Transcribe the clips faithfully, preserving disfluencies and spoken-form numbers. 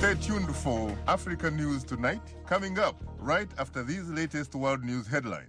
Stay tuned for Africa News Tonight, coming up right after these latest world news headlines.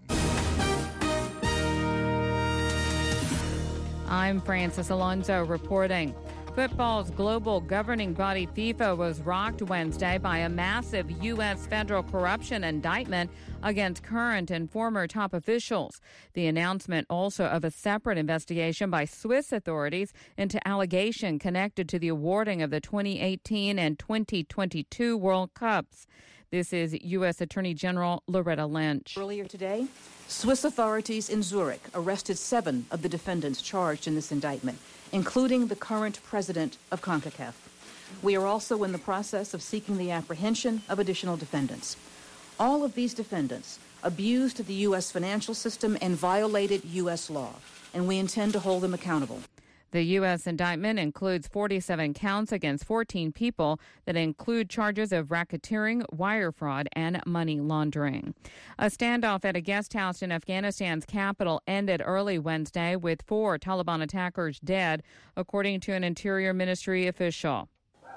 I'm Francis Alonso reporting. Football's global governing body FIFA was rocked Wednesday by a massive U S federal corruption indictment against current and former top officials. The announcement also of a separate investigation by Swiss authorities into allegation connected to the awarding of the twenty eighteen and twenty twenty-two World Cups. This is U S Attorney General Loretta Lynch. Earlier today, Swiss authorities in Zurich arrested seven of the defendants charged in this indictment, including the current president of CONCACAF. We are also in the process of seeking the apprehension of additional defendants. All of these defendants abused the U S financial system and violated U S law, and we intend to hold them accountable. The U S indictment includes forty-seven counts against fourteen people that include charges of racketeering, wire fraud, and money laundering. A standoff at a guest house in Afghanistan's capital ended early Wednesday with four Taliban attackers dead, according to an Interior Ministry official.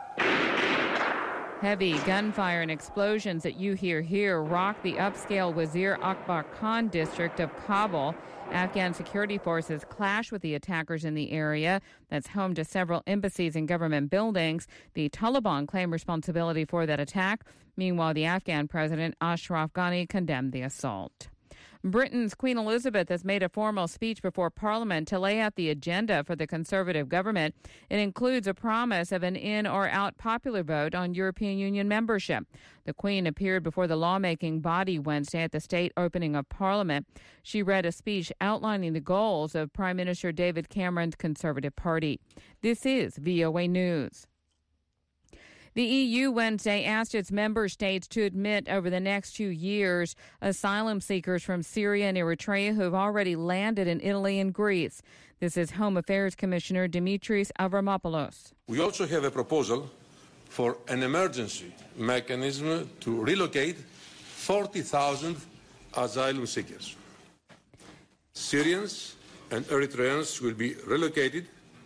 Heavy gunfire and explosions that you hear here rocked the upscale Wazir Akbar Khan district of Kabul. Afghan security forces clashed with the attackers in the area that's home to several embassies and government buildings. The Taliban claim responsibility for that attack. Meanwhile, the Afghan president Ashraf Ghani condemned the assault. Britain's Queen Elizabeth has made a formal speech before Parliament to lay out the agenda for the Conservative government. It includes a promise of an in or out popular vote on European Union membership. The Queen appeared before the lawmaking body Wednesday at the state opening of Parliament. She read a speech outlining the goals of Prime Minister David Cameron's Conservative Party. This is V O A News. The E U Wednesday asked its member states to admit over the next two years asylum seekers from Syria and Eritrea who have already landed in Italy and Greece. This is Home Affairs Commissioner Dimitris Avramopoulos. We also have a proposal for an emergency mechanism to relocate forty thousand asylum seekers. Syrians and Eritreans will be relocated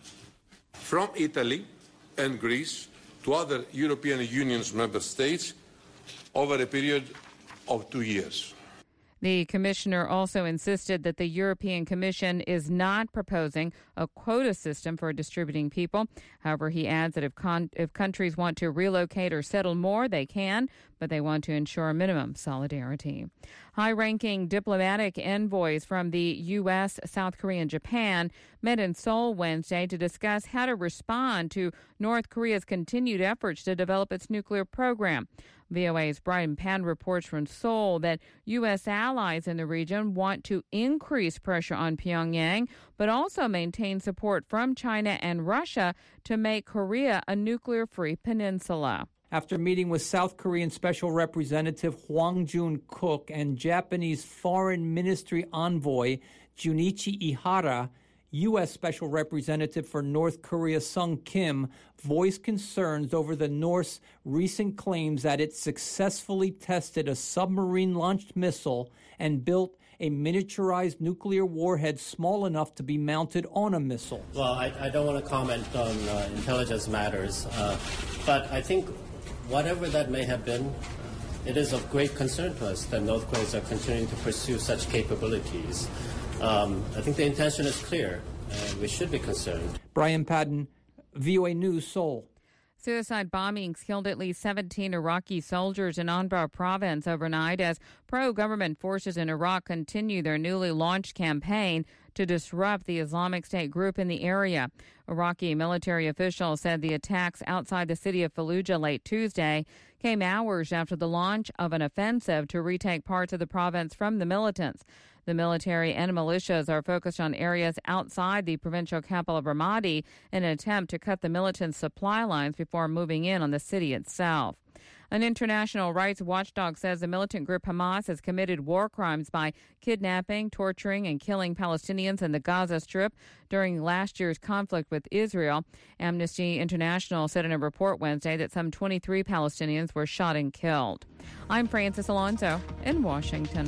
from Italy and Greece to other European Union's member states over a period of two years. The commissioner also insisted that the European Commission is not proposing a quota system for distributing people. However, he adds that if, con- if countries want to relocate or settle more, they can, but they want to ensure minimum solidarity. High-ranking diplomatic envoys from the U S, South Korea, and Japan met in Seoul Wednesday to discuss how to respond to North Korea's continued efforts to develop its nuclear program. V O A's Brian Pan reports from Seoul that U S allies in the region want to increase pressure on Pyongyang, but also maintain support from China and Russia to make Korea a nuclear-free peninsula. After meeting with South Korean Special Representative Hwang Jun-kook and Japanese Foreign Ministry envoy Junichi Ihara, U S. Special Representative for North Korea Sung Kim voiced concerns over the North's recent claims that it successfully tested a submarine-launched missile and built a miniaturized nuclear warhead small enough to be mounted on a missile. Well, I, I don't want to comment on uh, intelligence matters, uh, but I think whatever that may have been, it is of great concern to us that North Koreans are continuing to pursue such capabilities. Um, I think the intention is clear, and we should be concerned. Brian Padden, V O A News, Seoul. Suicide bombings killed at least seventeen Iraqi soldiers in Anbar province overnight as pro-government forces in Iraq continue their newly launched campaign to disrupt the Islamic State group in the area. Iraqi military officials said the attacks outside the city of Fallujah late Tuesday came hours after the launch of an offensive to retake parts of the province from the militants. The military and militias are focused on areas outside the provincial capital of Ramadi in an attempt to cut the militant supply lines before moving in on the city itself. An international rights watchdog says the militant group Hamas has committed war crimes by kidnapping, torturing, and killing Palestinians in the Gaza Strip during last year's conflict with Israel. Amnesty International said in a report Wednesday that some twenty-three Palestinians were shot and killed. I'm Francis Alonso in Washington.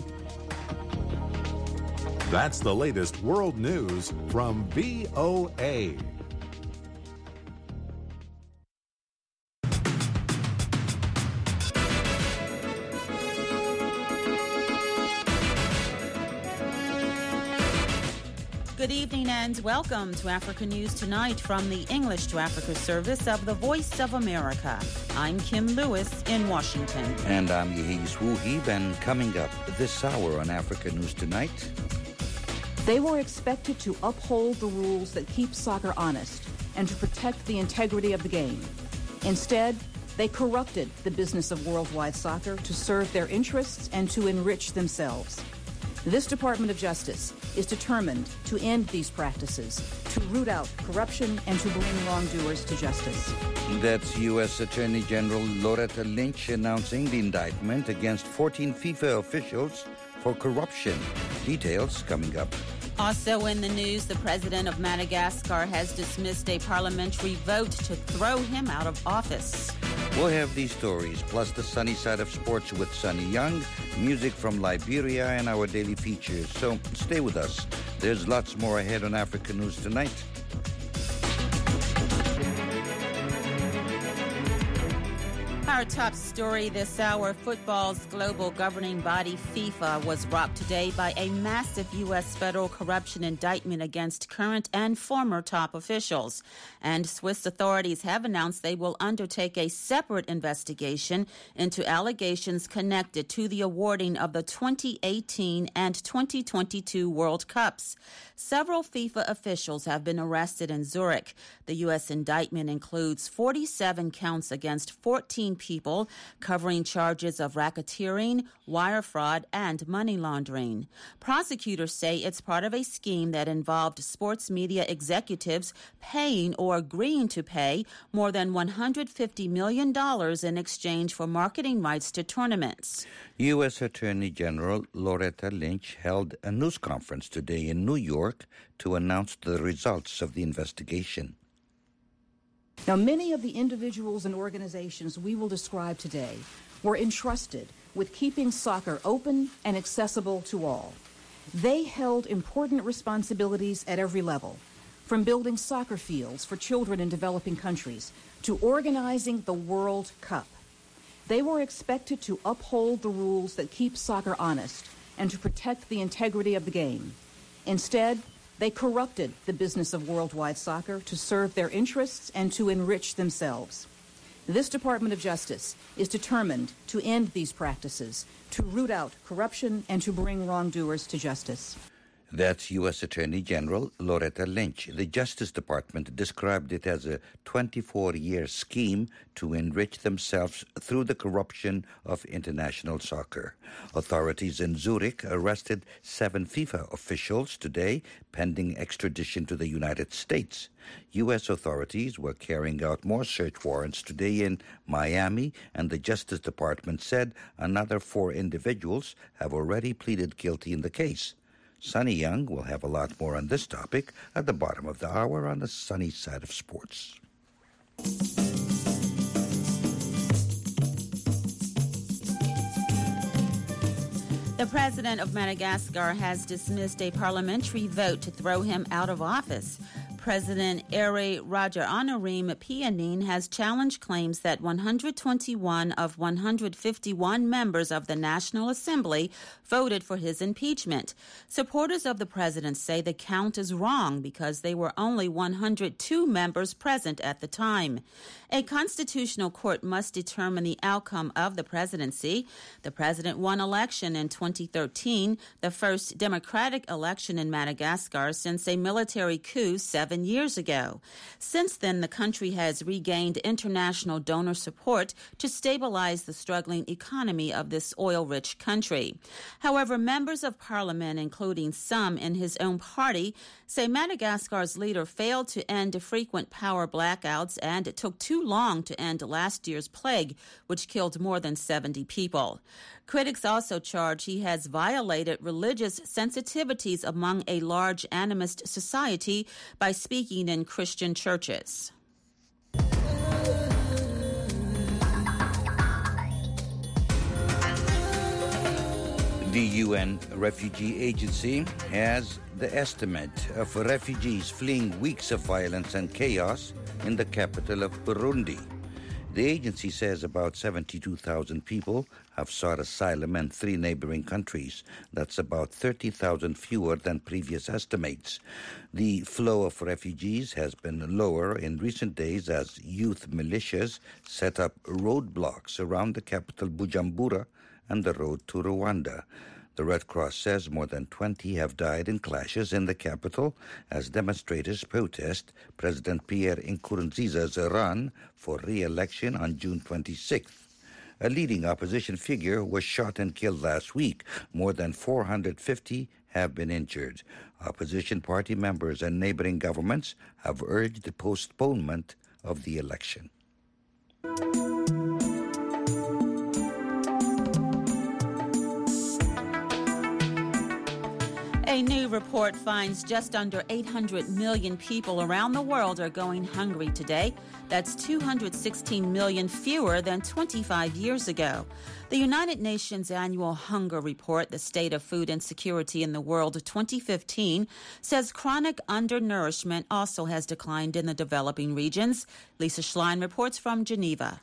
That's the latest world news from V O A. Good evening and welcome to Africa News Tonight from the English to Africa service of the Voice of America. I'm Kim Lewis in Washington. And I'm Yehis Wuhib, and coming up this hour on Africa News Tonight. They were expected to uphold the rules that keep soccer honest and to protect the integrity of the game. Instead, they corrupted the business of worldwide soccer to serve their interests and to enrich themselves. This Department of Justice is determined to end these practices, to root out corruption, and to bring wrongdoers to justice. That's U S Attorney General Loretta Lynch announcing the indictment against fourteen FIFA officials for corruption. Details coming up. Also in the news, the president of Madagascar has dismissed a parliamentary vote to throw him out of office. We'll have these stories, plus the sunny side of sports with Sunny Young, music from Liberia, and our daily features. So stay with us. There's lots more ahead on Africa News Tonight. Our top story this hour, football's global governing body, FIFA, was rocked today by a massive U S federal corruption indictment against current and former top officials. And Swiss authorities have announced they will undertake a separate investigation into allegations connected to the awarding of the twenty eighteen and twenty twenty-two World Cups. Several FIFA officials have been arrested in Zurich. The U S indictment includes forty-seven counts against fourteen people, covering charges of racketeering, wire fraud, and money laundering. Prosecutors say it's part of a scheme that involved sports media executives paying or agreeing to pay more than one hundred fifty million dollars in exchange for marketing rights to tournaments. U S Attorney General Loretta Lynch held a news conference today in New York to announce the results of the investigation. Now, many of the individuals and organizations we will describe today were entrusted with keeping soccer open and accessible to all. They held important responsibilities at every level, from building soccer fields for children in developing countries to organizing the World Cup. They were expected to uphold the rules that keep soccer honest and to protect the integrity of the game. Instead, they corrupted the business of worldwide soccer to serve their interests and to enrich themselves. This Department of Justice is determined to end these practices, to root out corruption, and to bring wrongdoers to justice. That's U S Attorney General Loretta Lynch. The Justice Department described it as a twenty-four-year scheme to enrich themselves through the corruption of international soccer. Authorities in Zurich arrested seven FIFA officials today, pending extradition to the United States. U S authorities were carrying out more search warrants today in Miami, and the Justice Department said another four individuals have already pleaded guilty in the case. Sunny Young will have a lot more on this topic at the bottom of the hour on the sunny side of sports. The president of Madagascar has dismissed a parliamentary vote to throw him out of office. President Ere Rajaonarimampianina has challenged claims that one hundred twenty-one of one hundred fifty-one members of the National Assembly voted for his impeachment. Supporters of the president say the count is wrong because there were only one hundred two members present at the time. A constitutional court must determine the outcome of the presidency. The president won election in twenty thirteen, the first democratic election in Madagascar since a military coup seven years ago. Since then, the country has regained international donor support to stabilize the struggling economy of this oil-rich country. However, members of parliament, including some in his own party, say Madagascar's leader failed to end frequent power blackouts and it took too long to end last year's plague, which killed more than seventy people. Critics also charge he has violated religious sensitivities among a large animist society by speaking in Christian churches. The U N Refugee Agency has the estimate of refugees fleeing weeks of violence and chaos in the capital of Burundi. The agency says about seventy-two thousand people have sought asylum in three neighboring countries. That's about thirty thousand fewer than previous estimates. The flow of refugees has been lower in recent days as youth militias set up roadblocks around the capital Bujumbura and the road to Rwanda. The Red Cross says more than twenty have died in clashes in the capital as demonstrators protest President Pierre Nkurunziza's run for re-election on June twenty-sixth. A leading opposition figure was shot and killed last week. More than four hundred fifty have been injured. Opposition party members and neighboring governments have urged the postponement of the election. A new report finds just under eight hundred million people around the world are going hungry today. That's two hundred sixteen million fewer than twenty-five years ago. The United Nations Annual Hunger Report, The State of Food Insecurity in the World twenty fifteen, says chronic undernourishment also has declined in the developing regions. Lisa Schlein reports from Geneva.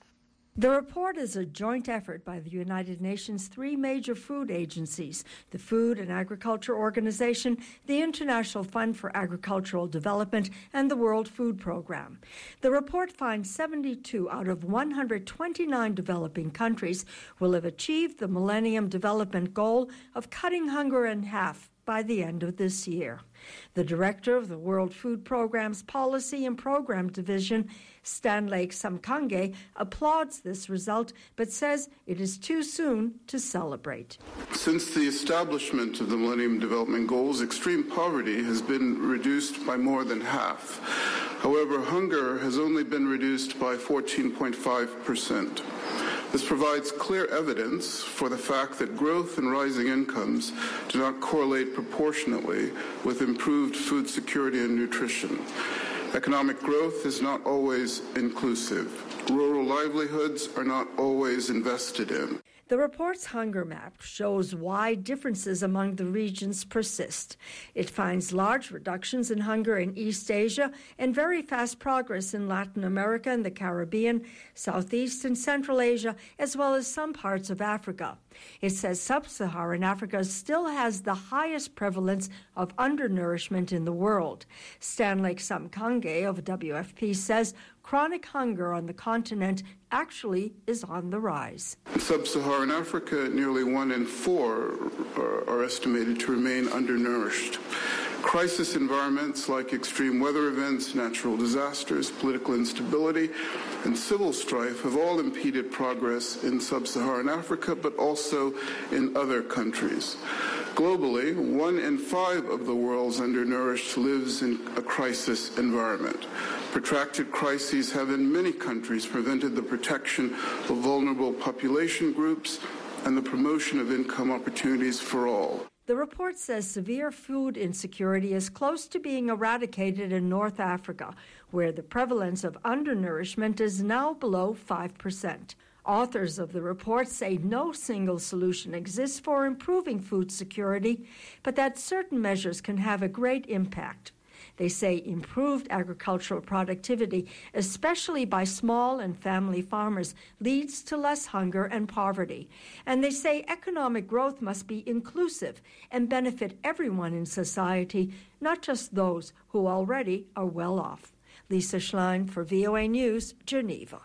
The report is a joint effort by the United Nations' three major food agencies, the Food and Agriculture Organization, the International Fund for Agricultural Development, and the World Food Programme. The report finds seventy-two out of one hundred twenty-nine developing countries will have achieved the Millennium Development Goal of cutting hunger in half by the end of this year. The director of the World Food Programme's Policy and Program Division, Stanley Samkange, applauds this result, but says it is too soon to celebrate. Since the establishment of the Millennium Development Goals, extreme poverty has been reduced by more than half. However, hunger has only been reduced by fourteen point five percent. This provides clear evidence for the fact that growth and rising incomes do not correlate proportionately with improved food security and nutrition. Economic growth is not always inclusive. Rural livelihoods are not always invested in. The report's hunger map shows wide differences among the regions persist. It finds large reductions in hunger in East Asia and very fast progress in Latin America and the Caribbean, Southeast and Central Asia, as well as some parts of Africa. It says sub-Saharan Africa still has the highest prevalence of undernourishment in the world. Stanley Samkange of W F P says chronic hunger on the continent actually is on the rise. In sub-Saharan Africa, nearly one in four are, are estimated to remain undernourished. Crisis environments like extreme weather events, natural disasters, political instability, and civil strife have all impeded progress in sub-Saharan Africa, but also in other countries. Globally, one in five of the world's undernourished lives in a crisis environment. Protracted crises have in many countries prevented the protection of vulnerable population groups and the promotion of income opportunities for all. The report says severe food insecurity is close to being eradicated in North Africa, where the prevalence of undernourishment is now below five percent. Authors of the report say no single solution exists for improving food security, but that certain measures can have a great impact. They say improved agricultural productivity, especially by small and family farmers, leads to less hunger and poverty. And they say economic growth must be inclusive and benefit everyone in society, not just those who already are well off. Lisa Schlein for V O A News, Geneva.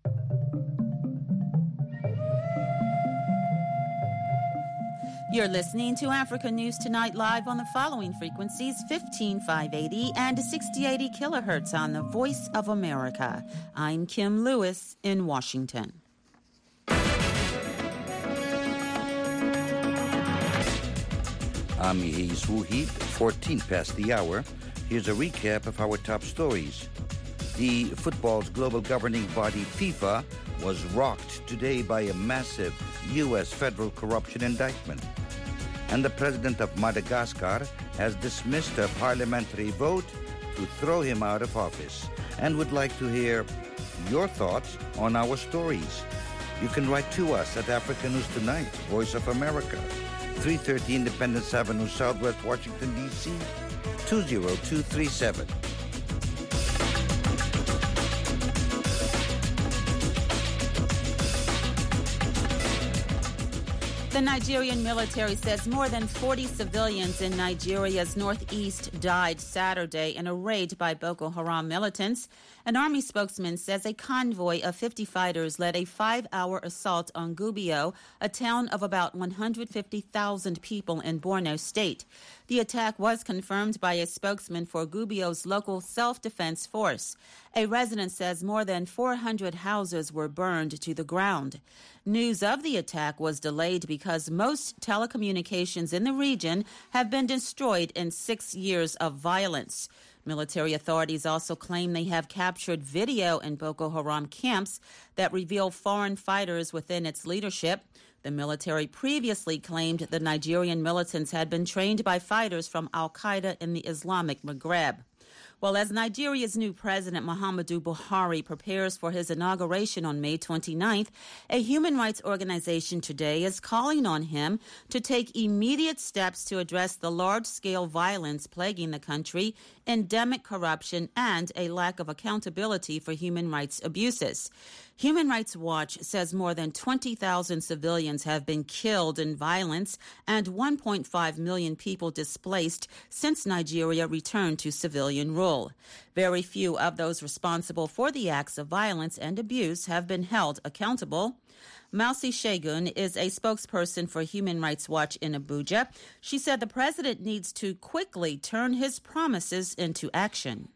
You're listening to Africa News Tonight live on the following frequencies, fifteen five eighty and sixty eighty kilohertz on the Voice of America. I'm Kim Lewis in Washington. I'm Yehiz Wuhi, fourteen past the hour. Here's a recap of our top stories. The football's global governing body, FIFA, was rocked today by a massive U S federal corruption indictment. And the president of Madagascar has dismissed a parliamentary vote to throw him out of office, and would like to hear your thoughts on our stories. You can write to us at Africa News Tonight, Voice of America, three thirty Independence Avenue, Southwest Washington, D C, two zero two three seven. The Nigerian military says more than forty civilians in Nigeria's northeast died Saturday in a raid by Boko Haram militants. An army spokesman says a convoy of fifty fighters led a five-hour assault on Gubio, a town of about one hundred fifty thousand people in Borno State. The attack was confirmed by a spokesman for Gubio's local self-defense force. A resident says more than four hundred houses were burned to the ground. News of the attack was delayed because most telecommunications in the region have been destroyed in six years of violence. Military authorities also claim they have captured video in Boko Haram camps that reveal foreign fighters within its leadership. The military previously claimed the Nigerian militants had been trained by fighters from al-Qaeda in the Islamic Maghreb. Well, as Nigeria's new president, Muhammadu Buhari, prepares for his inauguration on May twenty-ninth, a human rights organization today is calling on him to take immediate steps to address the large-scale violence plaguing the country, endemic corruption, and a lack of accountability for human rights abuses. Human Rights Watch says more than twenty thousand civilians have been killed in violence and one point five million people displaced since Nigeria returned to civilian rule. Very few of those responsible for the acts of violence and abuse have been held accountable. Mausi Shegun is a spokesperson for Human Rights Watch in Abuja. She said the president needs to quickly turn his promises into action.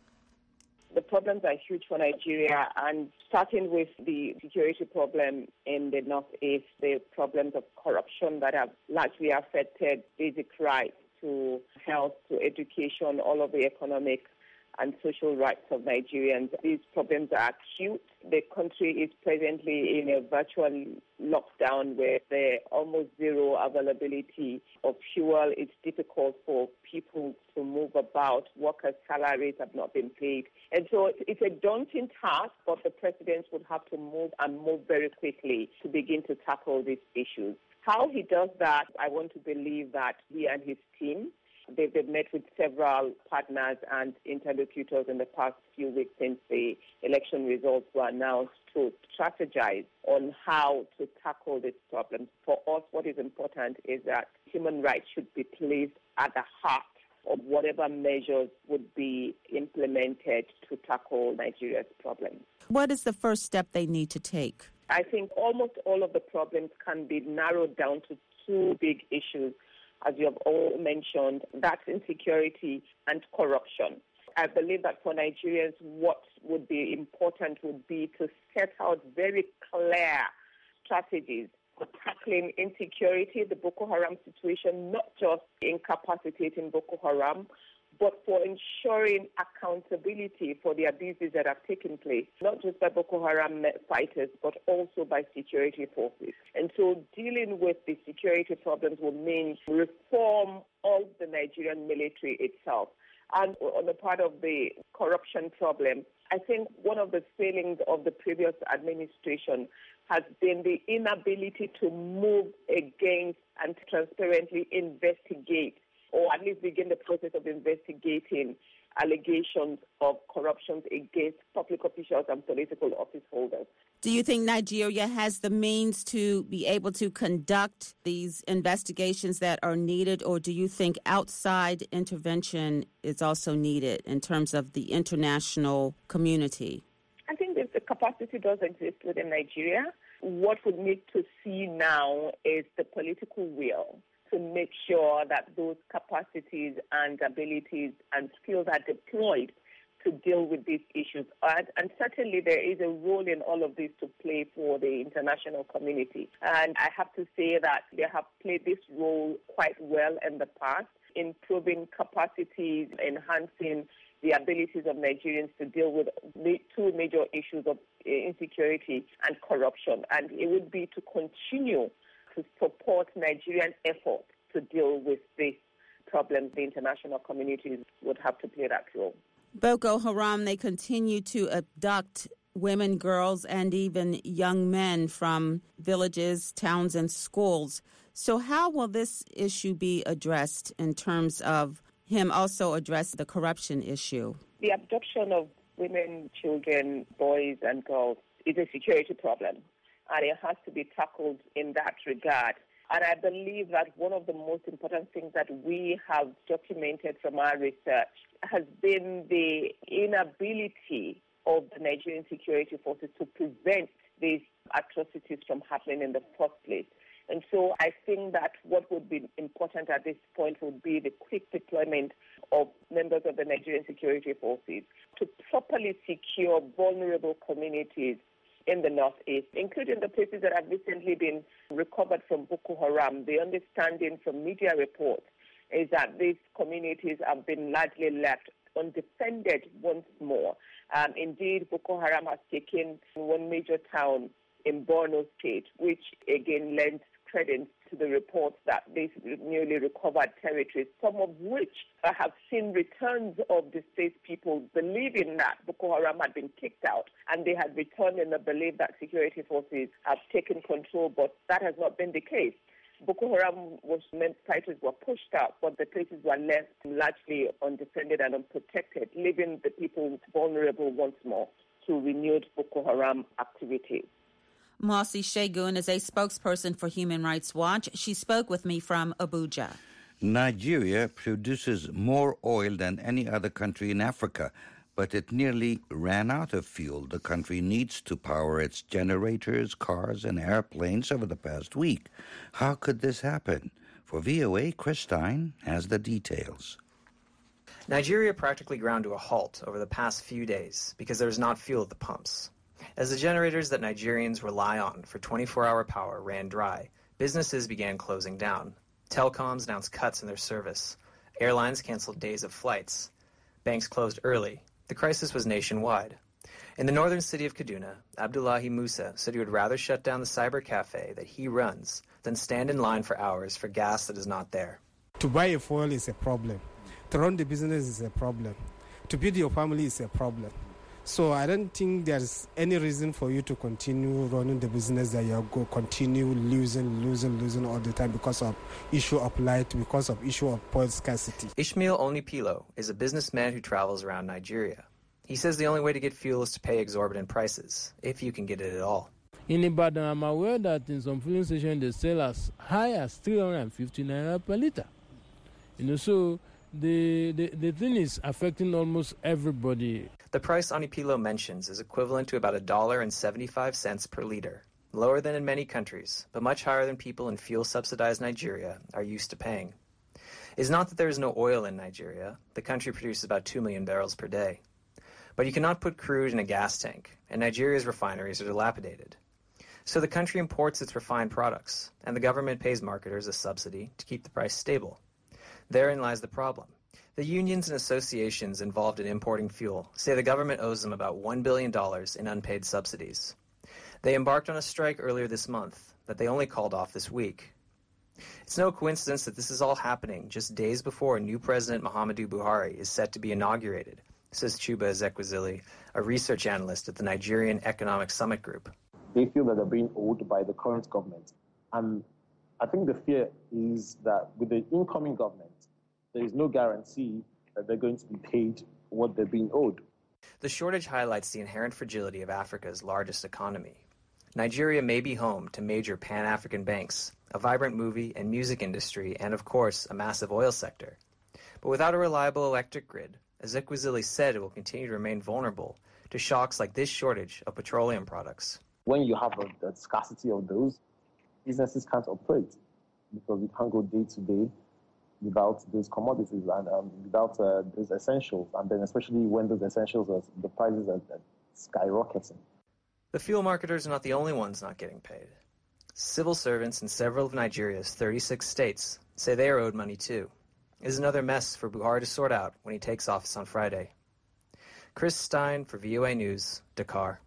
The problems are huge for Nigeria, and starting with the security problem in the northeast, the problems of corruption that have largely affected basic rights to health, to education, all of the economic and social rights of Nigerians. These problems are acute. The country is presently in a virtual lockdown where there almost zero availability of fuel. It's difficult for people to move about. Workers' salaries have not been paid. And so it's a daunting task, but the president would have to move and move very quickly to begin to tackle these issues. How he does that, I want to believe that he and his team, They've, they've met with several partners and interlocutors in the past few weeks since the election results were announced to strategize on how to tackle this problem. For us, what is important is that human rights should be placed at the heart of whatever measures would be implemented to tackle Nigeria's problems. What is the first step they need to take? I think almost all of the problems can be narrowed down to two big issues. As you have all mentioned, that's insecurity and corruption. I believe that for Nigerians, what would be important would be to set out very clear strategies for tackling insecurity, the Boko Haram situation, not just incapacitating Boko Haram, but for ensuring accountability for the abuses that have taken place, not just by Boko Haram fighters, but also by security forces. And so dealing with the security problems will mean reform of the Nigerian military itself. And on the part of the corruption problem, I think one of the failings of the previous administration has been the inability to move against and transparently investigate, or at least begin the process of investigating allegations of corruption against public officials and political office holders. Do you think Nigeria has the means to be able to conduct these investigations that are needed, or do you think outside intervention is also needed in terms of the international community? I think that the capacity does exist within Nigeria. What we need to see now is the political will to make sure that those capacities and abilities and skills are deployed to deal with these issues. And, and certainly there is a role in all of this to play for the international community. And I have to say that they have played this role quite well in the past, improving capacities, enhancing the abilities of Nigerians to deal with the two major issues of insecurity and corruption. And it would be to continue to support Nigerian efforts to deal with these problems. The international communities would have to play that role. Boko Haram, they continue to abduct women, girls, and even young men from villages, towns, and schools. So how will this issue be addressed in terms of him also address the corruption issue? The abduction of women, children, boys, and girls is a security problem, and it has to be tackled in that regard. And I believe that one of the most important things that we have documented from our research has been the inability of the Nigerian security forces to prevent these atrocities from happening in the first place. And so I think that what would be important at this point would be the quick deployment of members of the Nigerian security forces to properly secure vulnerable communities in the northeast, including the places that have recently been recovered from Boko Haram. The understanding from media reports is that these communities have been largely left undefended once more. Um, indeed, Boko Haram has taken one major town in Borno State, which again lends credence to the reports that these newly recovered territories, some of which have seen returns of displaced people believing that Boko Haram had been kicked out, and they had returned in the belief that security forces have taken control, but that has not been the case. Boko Haram was meant fighters were pushed out, but the places were left largely undefended and unprotected, leaving the people vulnerable once more to renewed Boko Haram activities. Mosi Shegun is a spokesperson for Human Rights Watch. She spoke with me from Abuja. Nigeria produces more oil than any other country in Africa, but it nearly ran out of fuel the country needs to power its generators, cars, and airplanes over the past week. How could this happen? For V O A, Chris Stein has the details. Nigeria practically ground to a halt over the past few days because there was not fuel at the pumps. As the generators that Nigerians rely on for twenty-four hour power ran dry, businesses began closing down. Telecoms announced cuts in their service. Airlines canceled days of flights. Banks closed early. The crisis was nationwide. In the northern city of Kaduna, Abdullahi Musa said he would rather shut down the cyber cafe that he runs than stand in line for hours for gas that is not there. To buy a fuel is a problem. To run the business is a problem. To feed your family is a problem. So I don't think there's any reason for you to continue running the business that you're going to continue losing, losing, losing all the time because of issue of light, because of issue of oil scarcity. Ishmael Onipilo is a businessman who travels around Nigeria. He says the only way to get fuel is to pay exorbitant prices, if you can get it at all. In Ibadan, I'm aware that in some filling stations they sell as high as three hundred fifty naira per litre. You know, so the, the, the thing is affecting almost everybody. The price Onipilo mentions is equivalent to about one dollar and seventy-five cents per liter, lower than in many countries, but much higher than people in fuel-subsidized Nigeria are used to paying. It's not that there is no oil in Nigeria. The country produces about two million barrels per day. But you cannot put crude in a gas tank, and Nigeria's refineries are dilapidated. So the country imports its refined products, and the government pays marketers a subsidy to keep the price stable. Therein lies the problem. The unions and associations involved in importing fuel say the government owes them about one billion dollars in unpaid subsidies. They embarked on a strike earlier this month that they only called off this week. It's no coincidence that this is all happening just days before new President Muhammadu Buhari is set to be inaugurated, says Chuba Ezekwesili, a research analyst at the Nigerian Economic Summit Group. They feel that they're being owed by the current government. And I think the fear is that with the incoming government, there is no guarantee that they're going to be paid what they're being owed. The shortage highlights the inherent fragility of Africa's largest economy. Nigeria may be home to major Pan-African banks, a vibrant movie and music industry, and of course, a massive oil sector. But without a reliable electric grid, Ezekwesili said it will continue to remain vulnerable to shocks like this shortage of petroleum products. When you have a, a scarcity of those, businesses can't operate because you can't go day to day without those commodities and um, without uh, those essentials, and then especially when those essentials, are, the prices are, are skyrocketing. The fuel marketers are not the only ones not getting paid. Civil servants in several of Nigeria's thirty-six states say they are owed money too. It is another mess for Buhari to sort out when he takes office on Friday. Chris Stein for V O A News, Dakar.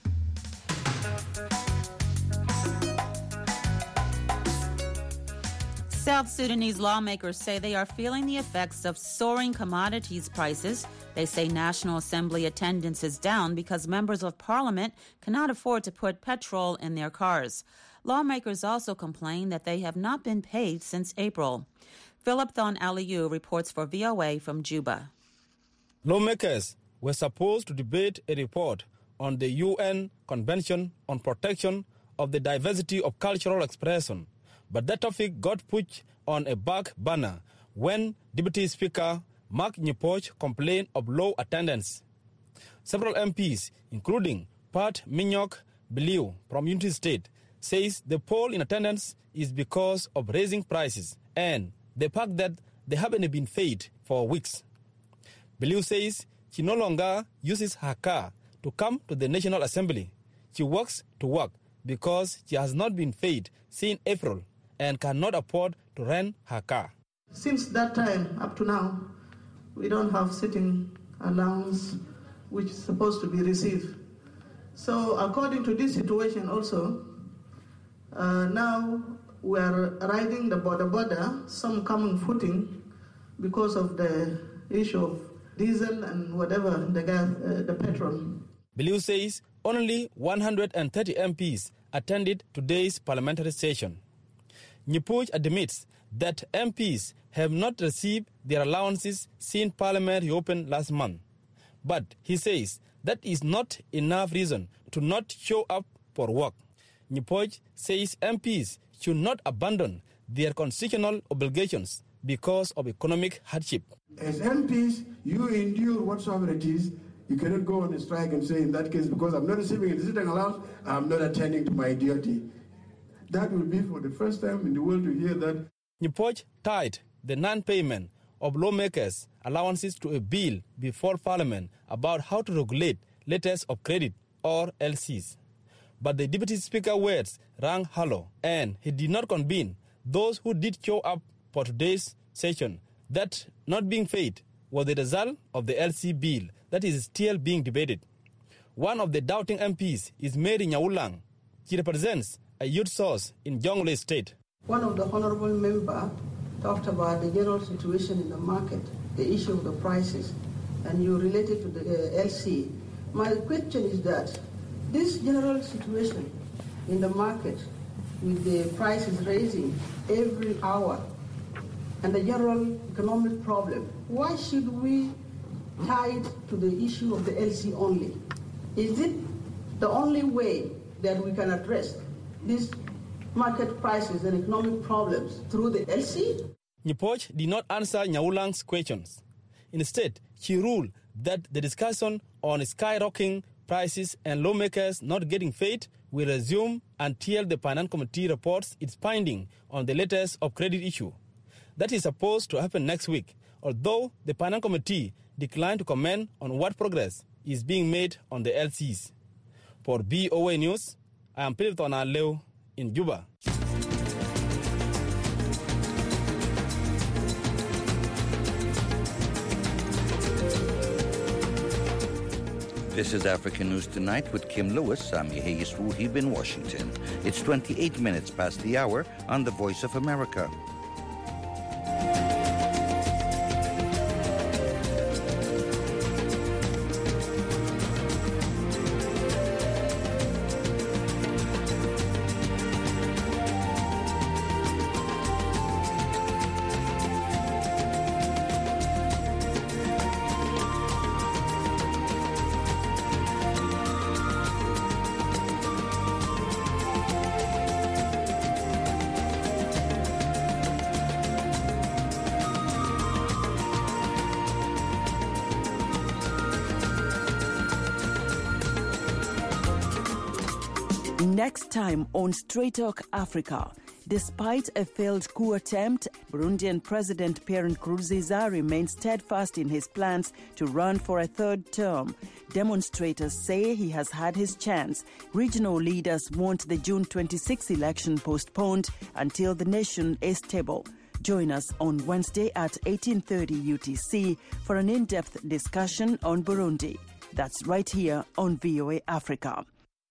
South Sudanese lawmakers say they are feeling the effects of soaring commodities prices. They say National Assembly attendance is down because members of parliament cannot afford to put petrol in their cars. Lawmakers also complain that they have not been paid since April. Philip Thon Aliyu reports for V O A from Juba. Lawmakers were supposed to debate a report on the U N Convention on Protection of the Diversity of Cultural Expression, But that topic got put on a back burner when Deputy Speaker Mark Nyipoch complained of low attendance. Several M Ps, including Pat Minyok Biliu from Unity State, says the fall in attendance is because of raising prices and the fact that they haven't been paid for weeks. Biliu says she no longer uses her car to come to the National Assembly. She walks to work because she has not been paid since April and cannot afford to rent her car. Since that time up to now, we don't have sitting allowance which is supposed to be received. So according to this situation also, uh, now we are riding the border border, some coming footing because of the issue of diesel and whatever, the gas, uh, the petrol. Biliu says only one hundred thirty M Ps attended today's parliamentary session. Nyipoch admits that M Ps have not received their allowances since Parliament reopened last month. But he says that is not enough reason to not show up for work. Nyipoch says M Ps should not abandon their constitutional obligations because of economic hardship. As M Ps, you endure whatsoever it is. You cannot go on a strike and say, in that case, because I'm not receiving a sitting allowance, I'm not attending to my duty. That will be for the first time in the world to hear that. Nyipoch tied the non-payment of lawmakers' allowances to a bill before Parliament about how to regulate letters of credit, or L Cs. But the Deputy Speaker's words rang hollow, and he did not convene those who did show up for today's session that not being paid was the result of the L C bill that is still being debated. One of the doubting M Ps is Mary Nyaulang. She represents a youth source in Jonglei State. One of the honorable members talked about the general situation in the market, the issue of the prices, and you related to the uh, L C. My question is that this general situation in the market with the prices rising every hour and the general economic problem, why should we tie it to the issue of the L C only? Is it the only way that we can address these market prices and economic problems through the L C? Nyipoch did not answer Nyaulang's questions. Instead, she ruled that the discussion on skyrocketing prices and lawmakers not getting paid will resume until the Finance Committee reports its finding on the letters of credit issue. That is supposed to happen next week, although the Finance Committee declined to comment on what progress is being made on the L Cs. For B O A News, I am Philip Tonaleo in Juba. This is African News Tonight with Kim Lewis. I'm Yeheyes Ruhib in Washington. It's twenty-eight minutes past the hour on the Voice of America. Next time on Straight Talk Africa, despite a failed coup attempt, Burundian President Pierre Nkurunziza remains steadfast in his plans to run for a third term. Demonstrators say he has had his chance. Regional leaders want the June twenty-sixth election postponed until the nation is stable. Join us on Wednesday at eighteen thirty U T C for an in-depth discussion on Burundi. That's right here on V O A Africa.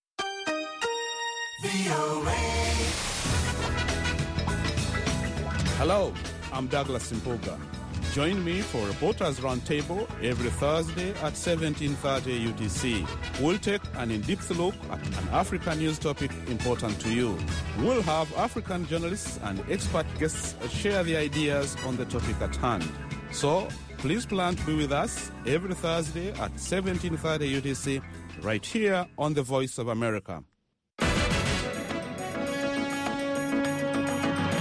Hello, I'm Douglas Mpuga. Join me for Reporters Roundtable every Thursday at seventeen thirty U T C. We'll take an in-depth look at an African news topic important to you. We'll have African journalists and expert guests share their ideas on the topic at hand. So, please plan to be with us every Thursday at seventeen thirty U T C right here on the Voice of America.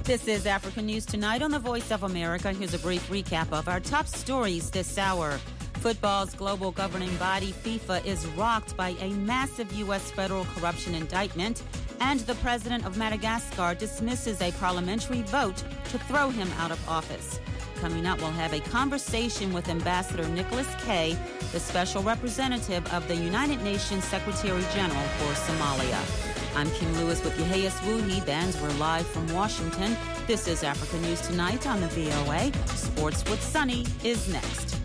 This is Africa News Tonight on the Voice of America. Here's a brief recap of our top stories this hour. Football's global governing body, FIFA, is rocked by a massive U S federal corruption indictment, and the president of Madagascar dismisses a parliamentary vote to throw him out of office. Coming up, we'll have a conversation with Ambassador Nicholas Kay, the special representative of the United Nations Secretary General for Somalia. I'm Kim Lewis with Yehia Swuhi. Bands, we're live from Washington. This is Africa News Tonight on the V O A. Sports with Sunny is next.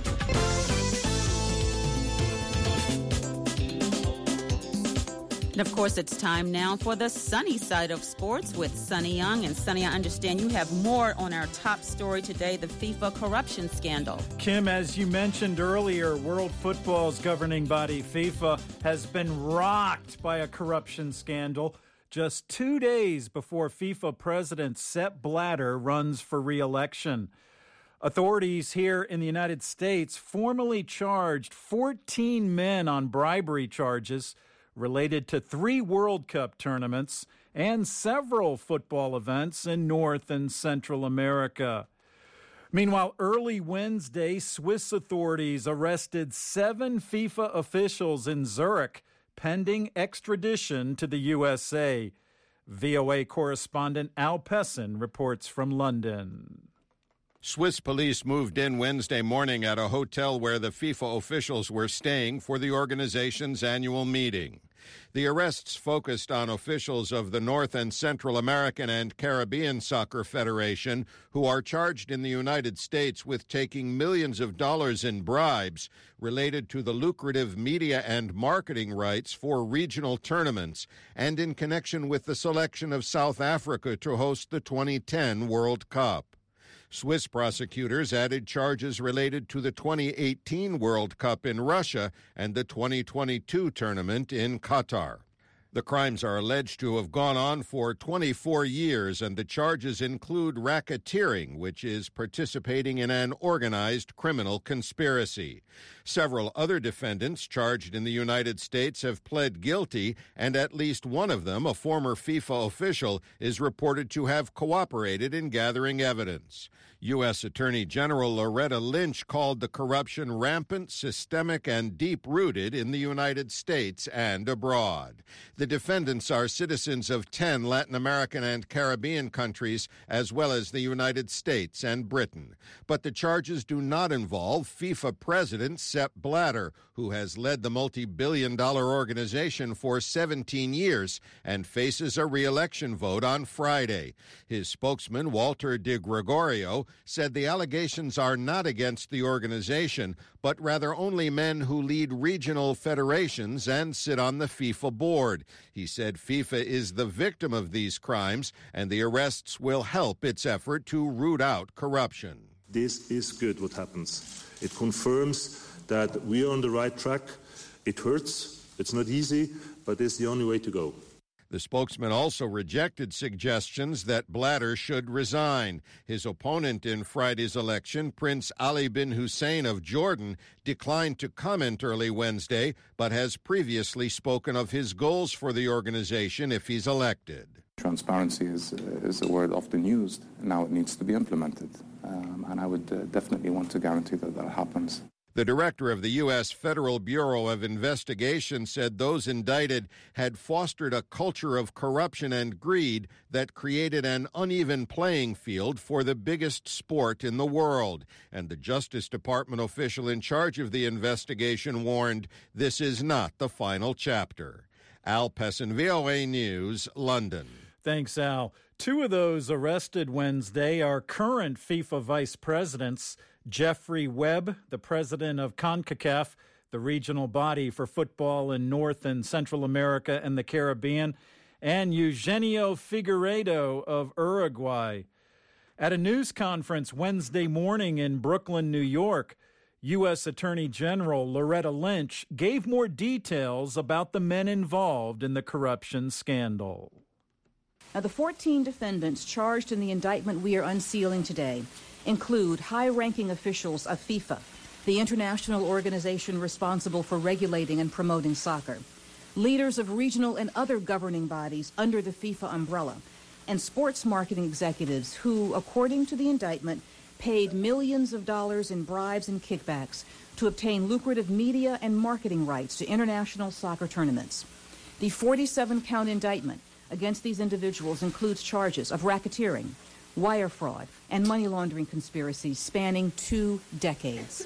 And of course, it's time now for the sunny side of sports with Sunny Young. And Sunny, I understand you have more on our top story today, the FIFA corruption scandal. Kim, as you mentioned earlier, World Football's governing body, FIFA, has been rocked by a corruption scandal just two days before FIFA President Sepp Blatter runs for re-election. Authorities here in the United States formally charged fourteen men on bribery charges related to three World Cup tournaments and several football events in North and Central America. Meanwhile, early Wednesday, Swiss authorities arrested seven FIFA officials in Zurich pending extradition to the U S A. V O A correspondent Al Pessin reports from London. Swiss police moved in Wednesday morning at a hotel where the FIFA officials were staying for the organization's annual meeting. The arrests focused on officials of the North and Central American and Caribbean Soccer Federation who are charged in the United States with taking millions of dollars in bribes related to the lucrative media and marketing rights for regional tournaments and in connection with the selection of South Africa to host the twenty ten World Cup. Swiss prosecutors added charges related to the twenty eighteen World Cup in Russia and the twenty twenty-two tournament in Qatar. The crimes are alleged to have gone on for twenty-four years, and the charges include racketeering, which is participating in an organized criminal conspiracy. Several other defendants charged in the United States have pled guilty, and at least one of them, a former FIFA official, is reported to have cooperated in gathering evidence. U S Attorney General Loretta Lynch called the corruption rampant, systemic, and deep-rooted in the United States and abroad. The defendants are citizens of ten Latin American and Caribbean countries, as well as the United States and Britain. But the charges do not involve FIFA President Sepp Blatter, who has led the multi-billion dollar organization for seventeen years and faces a re-election vote on Friday. His spokesman, Walter De Gregorio, said the allegations are not against the organization, but rather only men who lead regional federations and sit on the FIFA board. He said FIFA is the victim of these crimes, and the arrests will help its effort to root out corruption. This is good, what happens. It confirms that we are on the right track. It hurts, it's not easy, but it's the only way to go. The spokesman also rejected suggestions that Blatter should resign. His opponent in Friday's election, Prince Ali bin Hussein of Jordan, declined to comment early Wednesday, but has previously spoken of his goals for the organization if he's elected. Transparency is, uh, is a word often used. Now it needs to be implemented. Um, and I would uh, definitely want to guarantee that that happens. The director of the U S Federal Bureau of Investigation said those indicted had fostered a culture of corruption and greed that created an uneven playing field for the biggest sport in the world. And the Justice Department official in charge of the investigation warned this is not the final chapter. Al Pessin, V O A News, London. Thanks, Al. Two of those arrested Wednesday are current FIFA vice presidents. Jeffrey Webb, the president of CONCACAF, the regional body for football in North and Central America and the Caribbean, and Eugenio Figueiredo of Uruguay. At a news conference Wednesday morning in Brooklyn, New York, U S Attorney General Loretta Lynch gave more details about the men involved in the corruption scandal. Now, the fourteen defendants charged in the indictment we are unsealing today include high-ranking officials of FIFA, the international organization responsible for regulating and promoting soccer, leaders of regional and other governing bodies under the FIFA umbrella, and sports marketing executives who, according to the indictment, paid millions of dollars in bribes and kickbacks to obtain lucrative media and marketing rights to international soccer tournaments. The forty-seven count indictment against these individuals includes charges of racketeering, wire fraud, and money laundering conspiracies spanning two decades.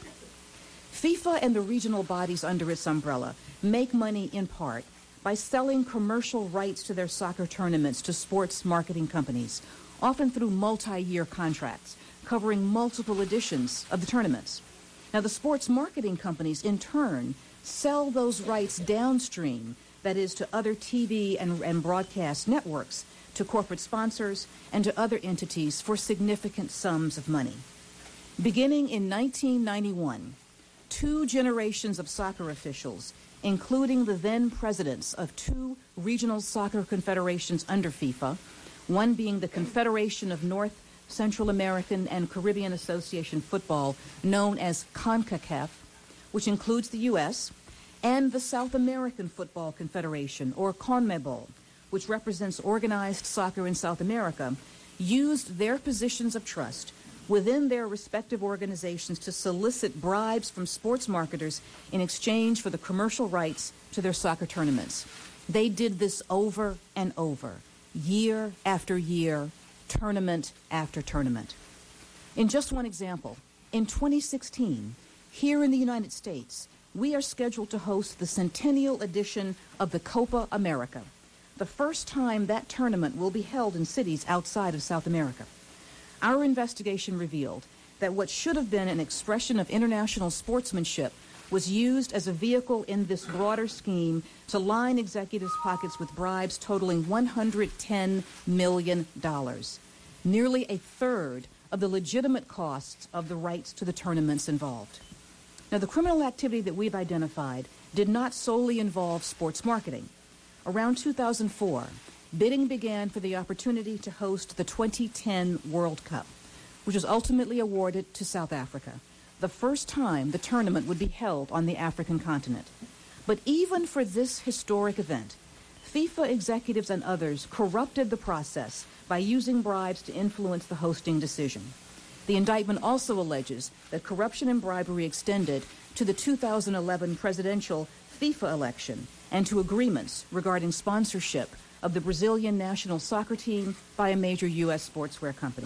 FIFA and the regional bodies under its umbrella make money in part by selling commercial rights to their soccer tournaments to sports marketing companies, often through multi-year contracts covering multiple editions of the tournaments. Now, the sports marketing companies, in turn, sell those rights downstream, that is, to other T V and, and broadcast networks, to corporate sponsors, and to other entities for significant sums of money. Beginning in nineteen ninety-one, two generations of soccer officials, including the then presidents of two regional soccer confederations under FIFA, one being the Confederation of North Central American and Caribbean Association Football, known as CONCACAF, which includes the U S, and the South American Football Confederation, or CONMEBOL, which represents organized soccer in South America, used their positions of trust within their respective organizations to solicit bribes from sports marketers in exchange for the commercial rights to their soccer tournaments. They did this over and over, year after year, tournament after tournament. In just one example, in twenty sixteen, here in the United States, we are scheduled to host the centennial edition of the Copa America, the first time that tournament will be held in cities outside of South America. Our investigation revealed that what should have been an expression of international sportsmanship was used as a vehicle in this broader scheme to line executives' pockets with bribes totaling one hundred ten million dollars, nearly a third of the legitimate costs of the rights to the tournaments involved. Now, the criminal activity that we've identified did not solely involve sports marketing. Around two thousand four, bidding began for the opportunity to host the twenty ten World Cup, which was ultimately awarded to South Africa, the first time the tournament would be held on the African continent. But even for this historic event, FIFA executives and others corrupted the process by using bribes to influence the hosting decision. The indictment also alleges that corruption and bribery extended to the two thousand eleven presidential FIFA election and to agreements regarding sponsorship of the Brazilian national soccer team by a major U S sportswear company.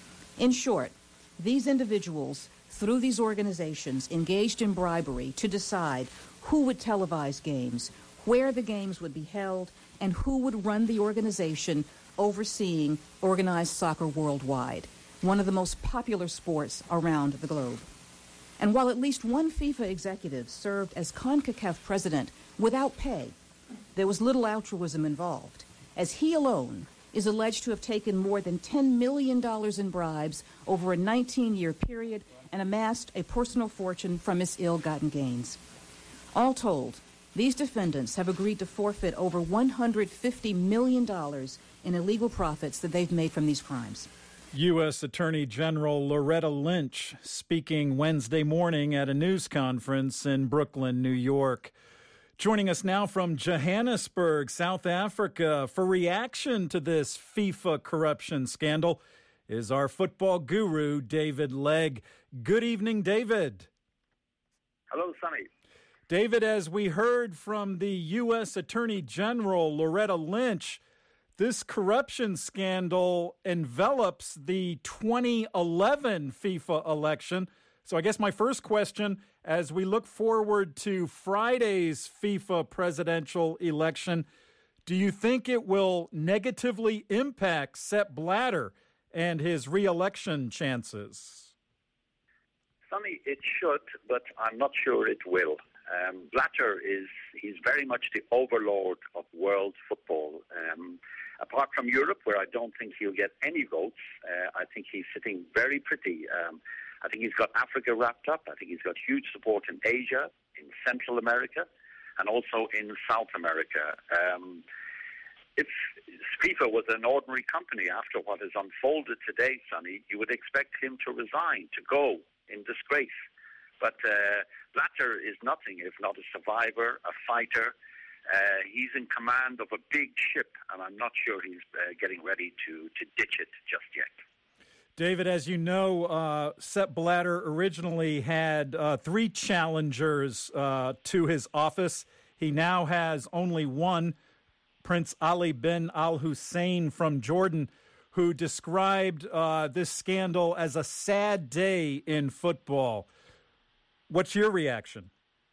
In short, these individuals, through these organizations, engaged in bribery to decide who would televise games, where the games would be held, and who would run the organization overseeing organized soccer worldwide, one of the most popular sports around the globe. And while at least one FIFA executive served as CONCACAF president without pay, there was little altruism involved, as he alone is alleged to have taken more than ten million dollars in bribes over a nineteen-year period and amassed a personal fortune from his ill-gotten gains. All told, these defendants have agreed to forfeit over one hundred fifty million dollars in illegal profits that they've made from these crimes. U S Attorney General Loretta Lynch speaking Wednesday morning at a news conference in Brooklyn, New York. Joining us now from Johannesburg, South Africa, for reaction to this FIFA corruption scandal is our football guru, David Legg. Good evening, David. Hello, Sonny. David, as we heard from the U S Attorney General Loretta Lynch, this corruption scandal envelops the twenty eleven FIFA election. So I guess my first question, as we look forward to Friday's FIFA presidential election, do you think it will negatively impact Sepp Blatter and his re-election chances? Sonny, it should, but I'm not sure it will. Um, Blatter is he's very much the overlord of world football. Um, apart from Europe, where I don't think he'll get any votes, uh, I think he's sitting very pretty. Um, I think he's got Africa wrapped up. I think he's got huge support in Asia, in Central America, and also in South America. Um, if FIFA was an ordinary company after what has unfolded today, Sonny, you would expect him to resign, to go in disgrace. But uh, Blatter is nothing if not a survivor, a fighter, Uh, he's in command of a big ship, and I'm not sure he's uh, getting ready to, to ditch it just yet. David, as you know, uh, Sepp Blatter originally had uh, three challengers uh, to his office. He now has only one, Prince Ali bin Al Hussein from Jordan, who described uh, this scandal as a sad day in football. What's your reaction?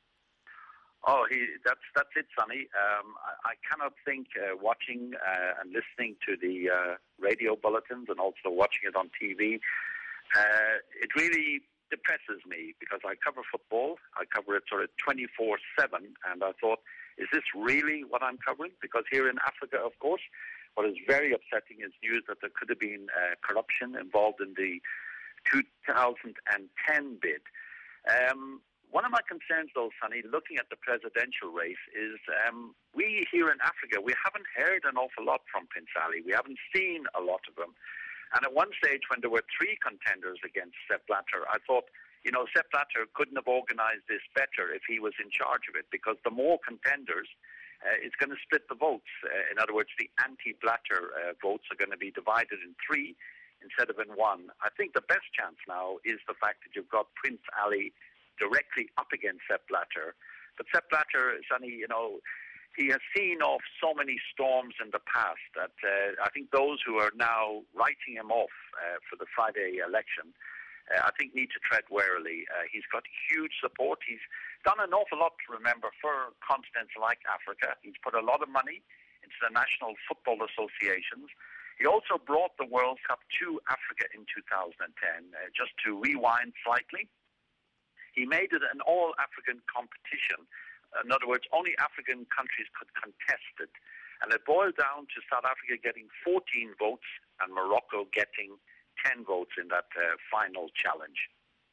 Oh, he, that's that's it, Sonny. Um, I, I cannot think, uh, watching uh, and listening to the uh, radio bulletins and also watching it on T V, uh, it really depresses me because I cover football. I cover it sort of twenty-four seven, and I thought, is this really what I'm covering? Because here in Africa, of course, what is very upsetting is news that there could have been uh, corruption involved in the two thousand ten bid. Um, One of my concerns, though, Sonny, looking at the presidential race, is um, we here in Africa, we haven't heard an awful lot from Prince Ali. We haven't seen a lot of him. And at one stage, when there were three contenders against Sepp Blatter, I thought, you know, Sepp Blatter couldn't have organized this better if he was in charge of it, because the more contenders, uh, it's going to split the votes. Uh, in other words, the anti-Blatter uh, votes are going to be divided in three instead of in one. I think the best chance now is the fact that you've got Prince Ali directly up against Sepp Blatter. But Sepp Blatter, Sonny, you know, he has seen off so many storms in the past that uh, I think those who are now writing him off uh, for the Friday election, uh, I think need to tread warily. Uh, he's got huge support. He's done an awful lot, remember, for continents like Africa. He's put a lot of money into the national football associations. He also brought the World Cup to Africa in two thousand ten. Uh, just to rewind slightly, he made it an all-African competition. In other words, only African countries could contest it. And it boiled down to South Africa getting fourteen votes and Morocco getting ten votes in that uh, final challenge.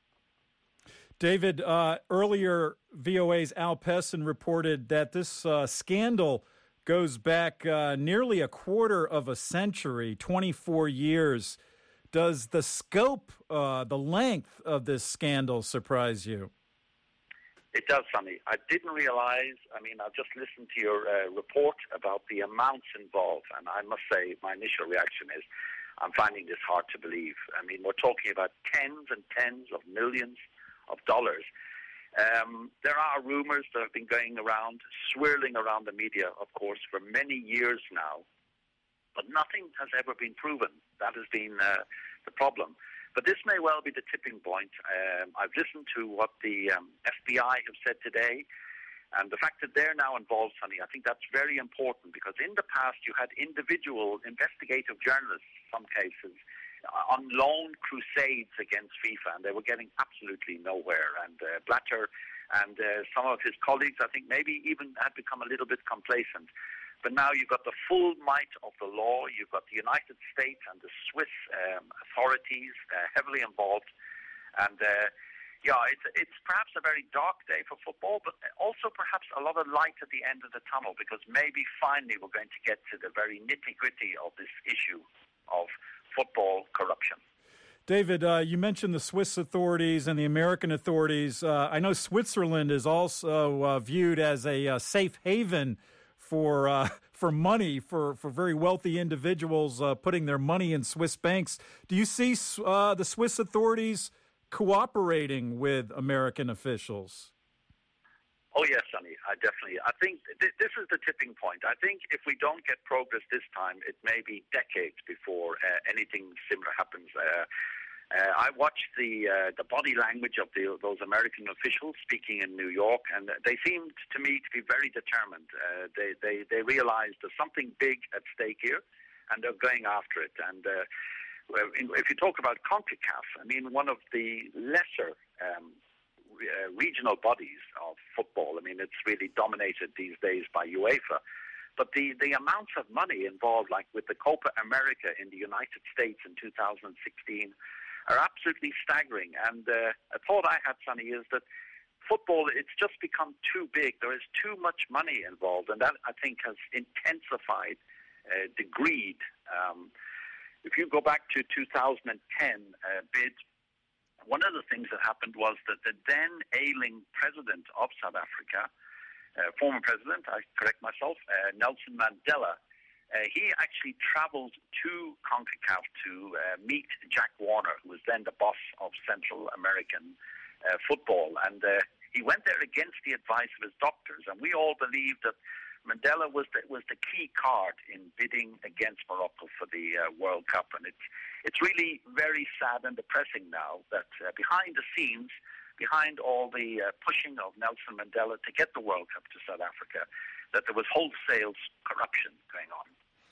David, uh, earlier V O A's Al Pessin reported that this uh, scandal goes back uh, nearly a quarter of a century, twenty-four years. Does the scope, uh, the length of this scandal surprise you? It does, Sonny. I didn't realize, I mean, I've just listened to your uh, report about the amounts involved, and I must say my initial reaction is I'm finding this hard to believe. I mean, we're talking about tens and tens of millions of dollars. Um, there are rumors that have been going around, swirling around the media, of course, for many years now. But nothing has ever been proven. That has been uh, the problem. But this may well be the tipping point. Um, I've listened to what the um, F B I have said today, and the fact that they're now involved, Sonny, I think that's very important, because in the past you had individual investigative journalists, in some cases, on lone crusades against FIFA, and they were getting absolutely nowhere. And uh, Blatter and uh, some of his colleagues, I think, maybe even had become a little bit complacent. But now you've got the full might of the law. You've got the United States and the Swiss um, authorities uh, heavily involved. And, uh, yeah, it's, it's perhaps a very dark day for football, but also perhaps a lot of light at the end of the tunnel, because maybe finally we're going to get to the very nitty-gritty of this issue of football corruption. David, uh, you mentioned the Swiss authorities and the American authorities. Uh, I know Switzerland is also uh, viewed as a uh, safe haven for uh, for money, for, for very wealthy individuals uh, putting their money in Swiss banks. Do you see uh, the Swiss authorities cooperating with American officials? Oh, yes, Sonny, I definitely. I think th- this is the tipping point. I think if we don't get progress this time, it may be decades before uh, anything similar happens. Uh, Uh, I watched the uh, the body language of the, those American officials speaking in New York, and they seemed to me to be very determined. Uh, they, they they realized there's something big at stake here, and they're going after it. And uh, if you talk about CONCACAF, I mean, one of the lesser um, uh, regional bodies of football. I mean, it's really dominated these days by UEFA. But the, the amounts of money involved, like with the Copa America in the United States in two thousand sixteen, are absolutely staggering. And uh, a thought I had, Sonny, is that football, it's just become too big. There is too much money involved, and that, I think, has intensified uh, the greed. Um, if you go back to two thousand ten uh, bid, one of the things that happened was that the then ailing president of South Africa uh, former president, I correct myself, uh, Nelson Mandela, uh, he actually traveled to CONCACAF to uh, meet Jack Warner, who was then the boss of Central American uh, football. And uh, he went there against the advice of his doctors. And we all believe that Mandela was the, was the key card in bidding against Morocco for the uh, World Cup. And it's, it's really very sad and depressing now that uh, behind the scenes, behind all the uh, pushing of Nelson Mandela to get the World Cup to South Africa, that there was wholesale corruption going on.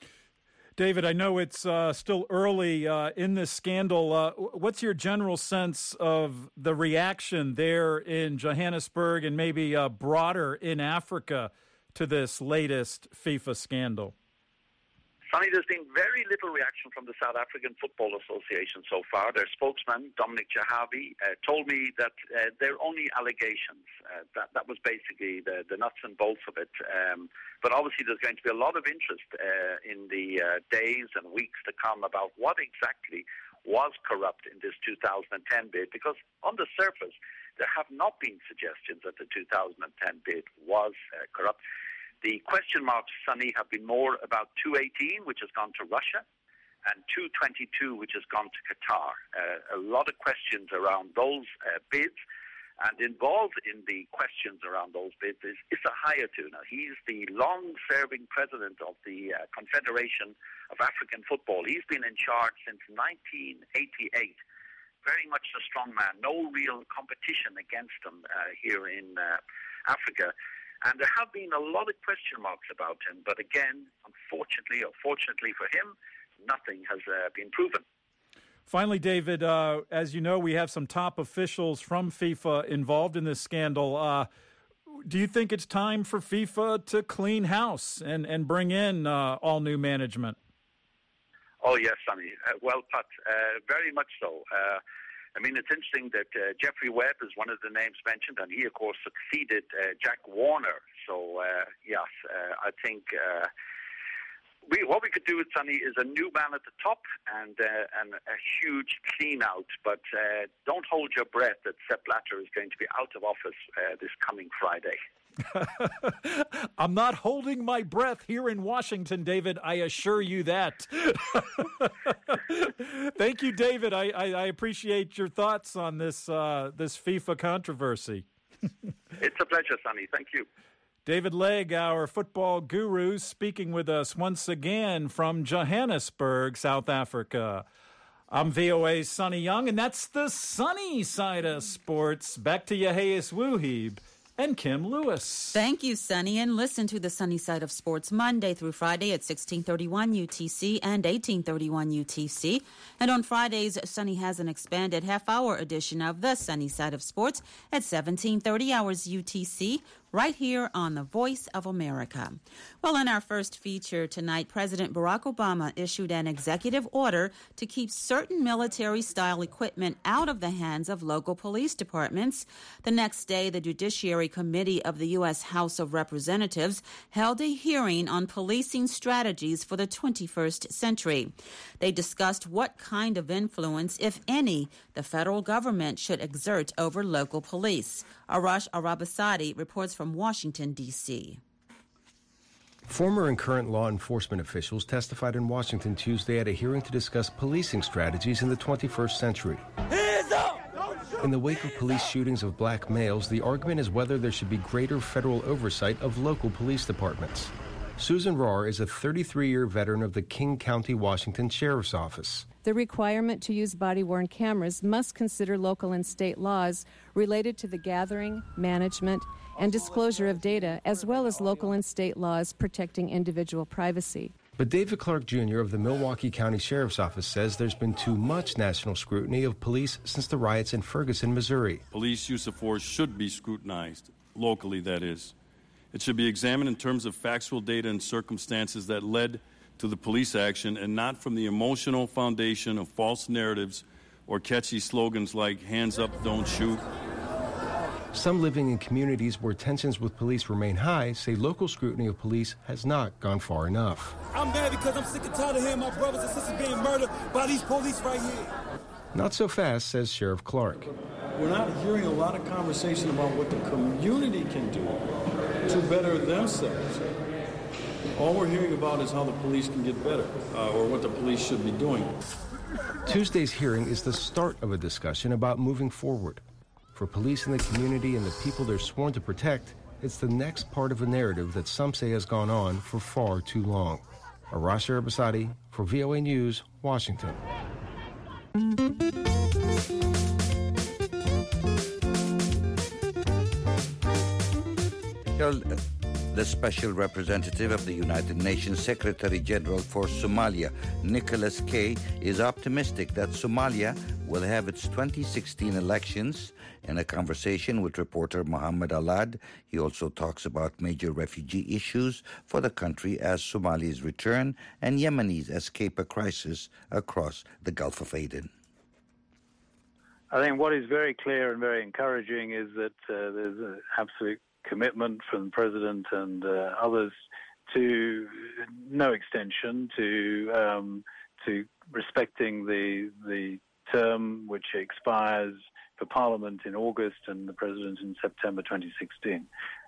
David, I know it's uh, still early uh, in this scandal. Uh, what's your general sense of the reaction there in Johannesburg and maybe uh, broader in Africa to this latest FIFA scandal? Sonny, there's been very little reaction from the South African Football Association so far. Their spokesman, Dominic Jahavi, uh, told me that uh, they're only allegations. Uh, that, that was basically the, the nuts and bolts of it. Um, but obviously there's going to be a lot of interest uh, in the uh, days and weeks to come about what exactly was corrupt in this two thousand ten bid, because on the surface, there have not been suggestions that the two thousand ten bid was uh, corrupt. The question marks, Sonny, have been more about two eighteen, which has gone to Russia, and two twenty-two, which has gone to Qatar. Uh, a lot of questions around those uh, bids, and involved in the questions around those bids is Issa Hayatou. Now, he's the long-serving president of the uh, Confederation of African Football. He's been in charge since nineteen eighty-eight. Very much a strong man, no real competition against him uh, here in uh, Africa. And there have been a lot of question marks about him. But again, unfortunately or fortunately for him, nothing has uh, been proven. Finally, David, uh, as you know, we have some top officials from FIFA involved in this scandal. Uh, do you think it's time for FIFA to clean house and, and bring in uh, all new management? Oh, yes, Sonny. Uh, well put. Uh, very much so. Uh, I mean, it's interesting that uh, Jeffrey Webb is one of the names mentioned, and he, of course, succeeded uh, Jack Warner. So, uh, yes, uh, I think uh, we, what we could do with Sonny is a new man at the top and, uh, and a huge clean-out. But uh, don't hold your breath that Sepp Blatter is going to be out of office uh, this coming Friday. I'm not holding my breath here in Washington, David. I assure you that. Thank you, David. I, I, I appreciate your thoughts on this uh, this FIFA controversy. It's a pleasure, Sonny. Thank you. David Legg, our football guru, speaking with us once again from Johannesburg, South Africa. I'm V O A's Sonny Young, and that's the sunny side of sports. Back to Yaheis Wuhib and Kim Lewis. Thank you, Sonny, and listen to the Sunny Side of Sports Monday through Friday at sixteen thirty-one U T C and eighteen thirty-one U T C. And on Fridays, Sonny has an expanded half-hour edition of the Sunny Side of Sports at seventeen thirty hours U T C, right here on the Voice of America. Well, in our first feature tonight, President Barack Obama issued an executive order to keep certain military-style equipment out of the hands of local police departments. The next day, the Judiciary Committee of the U S House of Representatives held a hearing on policing strategies for the twenty-first century. They discussed what kind of influence, if any, the federal government should exert over local police. Arash Arabasadi reports from Washington, D C Former and current law enforcement officials testified in Washington Tuesday at a hearing to discuss policing strategies in the twenty-first century. In the wake of police shootings of black males, the argument is whether there should be greater federal oversight of local police departments. Susan Rahr is a thirty-three-year veteran of the King County, Washington Sheriff's Office. The requirement to use body-worn cameras must consider local and state laws related to the gathering, management, and disclosure of data, as well as local and state laws protecting individual privacy. But David Clark Junior of the Milwaukee County Sheriff's Office says there's been too much national scrutiny of police since the riots in Ferguson, Missouri. Police use of force should be scrutinized, locally that is. It should be examined in terms of factual data and circumstances that led to the police action and not from the emotional foundation of false narratives or catchy slogans like hands up, don't shoot. Some living in communities where tensions with police remain high say local scrutiny of police has not gone far enough. I'm mad because I'm sick and tired of hearing my brothers and sisters being murdered by these police right here. Not so fast, says Sheriff Clark. We're not hearing a lot of conversation about what the community can do to better themselves. All we're hearing about is how the police can get better, uh, or what the police should be doing. Tuesday's hearing is the start of a discussion about moving forward. For police in the community and the people they're sworn to protect, it's the next part of a narrative that some say has gone on for far too long. Arash Arabasadi for V O A News, Washington. The Special Representative of the United Nations Secretary General for Somalia, Nicholas K., is optimistic that Somalia will have its twenty sixteen elections. In a conversation with reporter Mohammed Alad, he also talks about major refugee issues for the country as Somalis return and Yemenis escape a crisis across the Gulf of Aden. I think what is very clear and very encouraging is that uh, there's an absolute commitment from the President and uh, others to no extension, to um, to respecting the the term which expires for Parliament in August and the President in September twenty sixteen.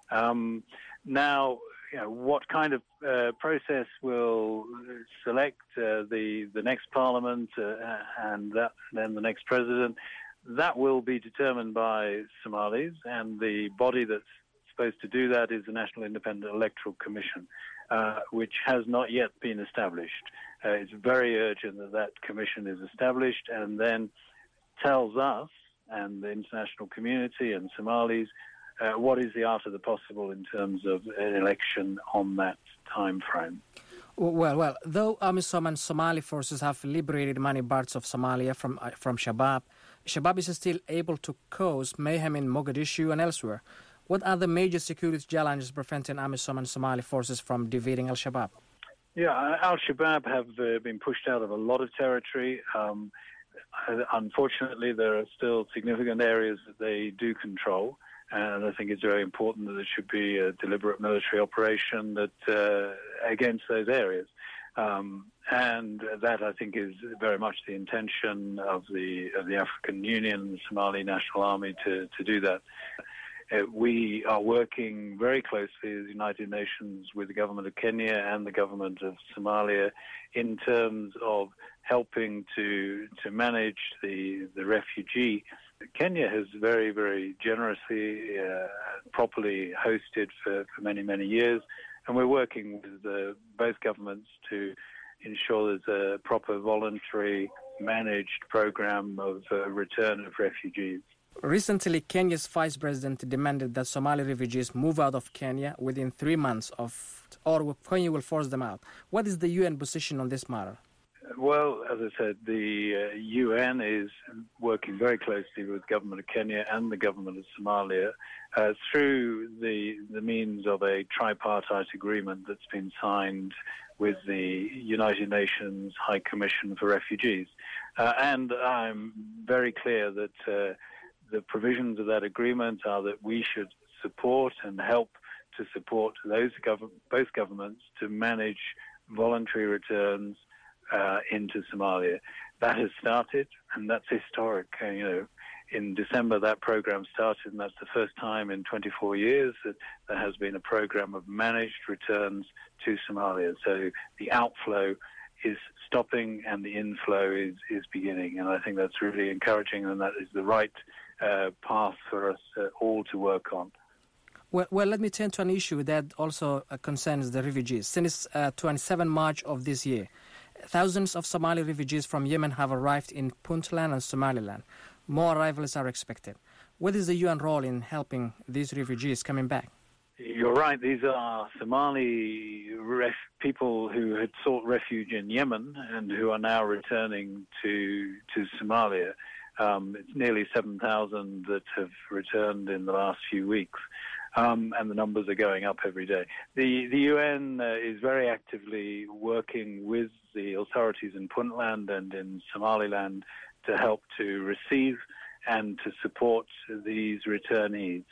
Um, now, you know, what kind of uh, process will select uh, the the next Parliament uh, and that, then the next President? That will be determined by Somalis, and the body that's supposed to do that is the National Independent Electoral Commission, uh, which has not yet been established. Uh, it's very urgent that that commission is established and then tells us and the international community and Somalis uh, what is the art of the possible in terms of an election on that time frame. Well, well, though AMISOM and Somali forces have liberated many parts of Somalia from uh, from Shabab, Shabab is still able to cause mayhem in Mogadishu and elsewhere. What are the major security challenges preventing AMISOM and Somali forces from defeating Al-Shabaab? Yeah, Al-Shabaab have uh, been pushed out of a lot of territory. Um, unfortunately, there are still significant areas that they do control, and I think it's very important that there should be a deliberate military operation that uh, against those areas. Um, and that, I think, is very much the intention of the of the African Union and the Somali National Army to, to do that. Uh, we are working very closely as the United Nations with the government of Kenya and the government of Somalia in terms of helping to to manage the the refugee. Kenya has very, very generously, uh, properly hosted for, for many, many years, and we're working with uh, both governments to ensure there's a proper voluntary managed program of uh, return of refugees. Recently, Kenya's vice president demanded that Somali refugees move out of Kenya within three months of, or Kenya will force them out. What is the U N position on this matter? Well, as I said, the uh, U N is working very closely with the government of Kenya and the government of Somalia uh, through the the means of a tripartite agreement that's been signed with the United Nations High Commission for Refugees. Uh, and I'm very clear that uh, the provisions of that agreement are that we should support and help to support those gov- both governments to manage voluntary returns uh, into Somalia. That has started, and that's historic. Uh, you know, in December that program started, and that's the first time in twenty-four years that there has been a program of managed returns to Somalia. So the outflow is stopping and the inflow is, is beginning, and I think that's really encouraging, and that is the right uh, path for us uh, all to work on. Well, well, let me turn to an issue that also uh, concerns the refugees. Since uh, twenty-seventh of March of this year, thousands of Somali refugees from Yemen have arrived in Puntland and Somaliland. More arrivals are expected. What is the U N role in helping these refugees coming back? You're right. These are Somali ref- people who had sought refuge in Yemen and who are now returning to to Somalia. Um, it's nearly seven thousand that have returned in the last few weeks, um, and the numbers are going up every day. The, the U N uh, is very actively working with the authorities in Puntland and in Somaliland to help to receive and to support these returnees.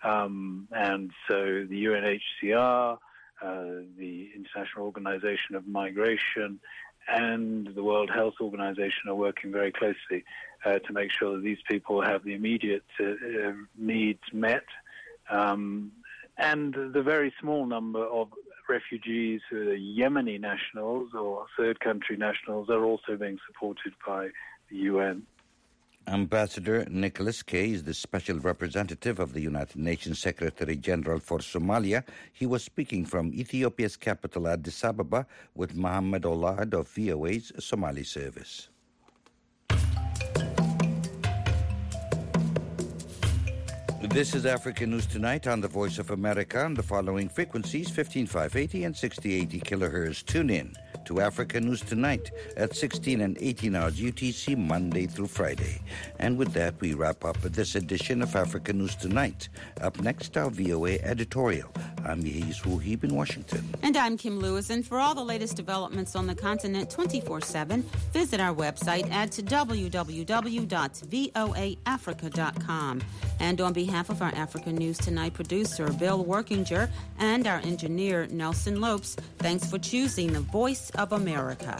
Um, and so the U N H C R, uh, the International Organization of Migration, and the World Health Organization are working very closely uh, to make sure that these people have the immediate uh, uh, needs met. Um, and the very small number of refugees who are Yemeni nationals or third country nationals are also being supported by the U N. Ambassador Nicholas Kay is the special representative of the United Nations Secretary General for Somalia. He was speaking from Ethiopia's capital, Addis Ababa, with Mohammed Olad of V O A's Somali service. This is Africa News Tonight on the Voice of America on the following frequencies, fifteen five eighty and sixty eighty kilohertz. Tune in to Africa News Tonight at sixteen and eighteen hours U T C, Monday through Friday. And with that, we wrap up this edition of Africa News Tonight. Up next, our V O A editorial. I'm Yehis Wuhib in Washington. And I'm Kim Lewis. And for all the latest developments on the continent twenty-four seven, visit our website at w w w dot voa africa dot com. And on behalf of our Africa News Tonight producer, Bill Workinger, and our engineer, Nelson Lopes, thanks for choosing the Voice of America.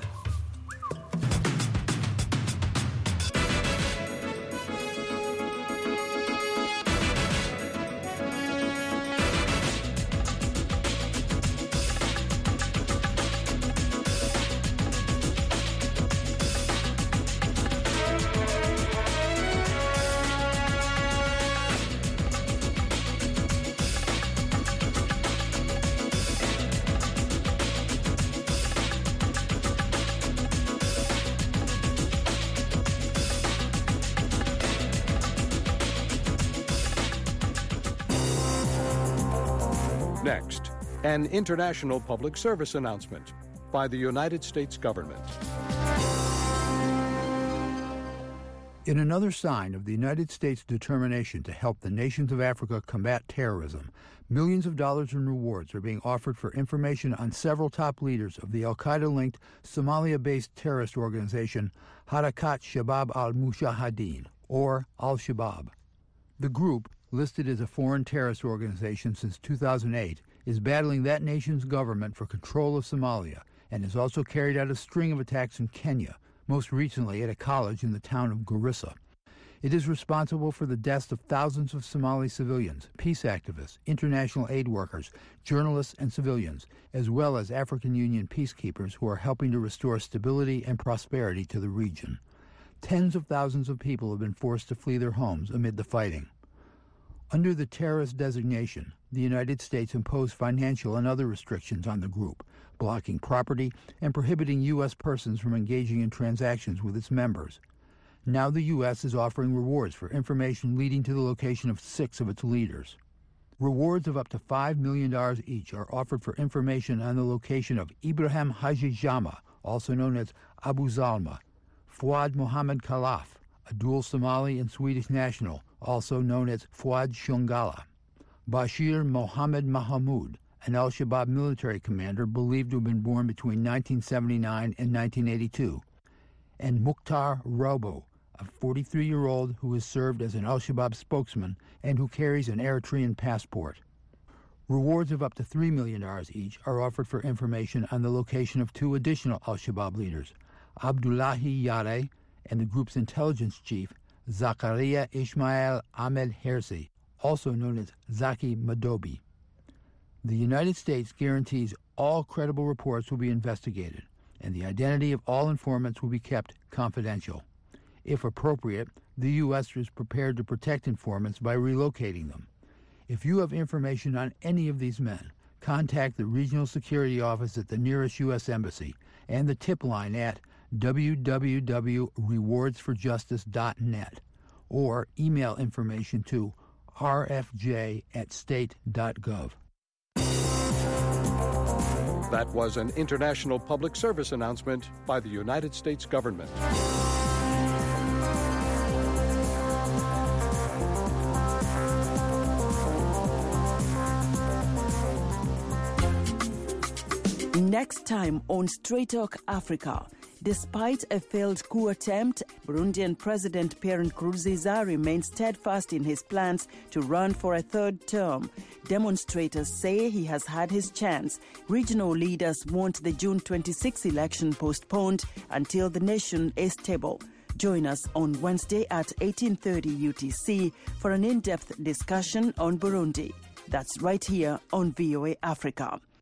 Next, an international public service announcement by the United States government. In another sign of the United States' determination to help the nations of Africa combat terrorism, millions of dollars in rewards are being offered for information on several top leaders of the al-Qaeda-linked Somalia-based terrorist organization Harakat Shabab al-Mujahideen, or Al-Shabaab. The group, listed as a foreign terrorist organization since two thousand eight, is battling that nation's government for control of Somalia and has also carried out a string of attacks in Kenya, most recently at a college in the town of Garissa. It is responsible for the deaths of thousands of Somali civilians, peace activists, international aid workers, journalists, and civilians, as well as African Union peacekeepers who are helping to restore stability and prosperity to the region. Tens of thousands of people have been forced to flee their homes amid the fighting. Under the terrorist designation, the United States imposed financial and other restrictions on the group, blocking property and prohibiting U S persons from engaging in transactions with its members. Now the U S is offering rewards for information leading to the location of six of its leaders. Rewards of up to five million dollars each are offered for information on the location of Ibrahim Haji Jama, also known as Abu Zalma, Fuad Mohammed Khalaf, a dual Somali and Swedish national, also known as Fuad Shungala, Bashir Mohammed Mahamoud, an al-Shabaab military commander believed to have been born between nineteen seventy-nine and nineteen eighty-two, and Mukhtar Robo, a forty-three-year-old who has served as an al-Shabaab spokesman and who carries an Eritrean passport. Rewards of up to three million dollars each are offered for information on the location of two additional al-Shabaab leaders, Abdullahi Yare and the group's intelligence chief, Zakaria Ismail Ahmed Hersi, also known as Zaki Madobi. The United States guarantees all credible reports will be investigated, and the identity of all informants will be kept confidential. If appropriate, the U S is prepared to protect informants by relocating them. If you have information on any of these men, contact the Regional Security Office at the nearest U S Embassy and the tip line at w w w dot rewards for justice dot net or email information to r f j at state dot gov. That was an international public service announcement by the United States government. Next time on Straight Talk Africa. Despite a failed coup attempt, Burundian President Pierre Nkurunziza remains steadfast in his plans to run for a third term. Demonstrators say he has had his chance. Regional leaders want the June twenty-sixth election postponed until the nation is stable. Join us on Wednesday at eighteen thirty U T C for an in-depth discussion on Burundi. That's right here on V O A Africa.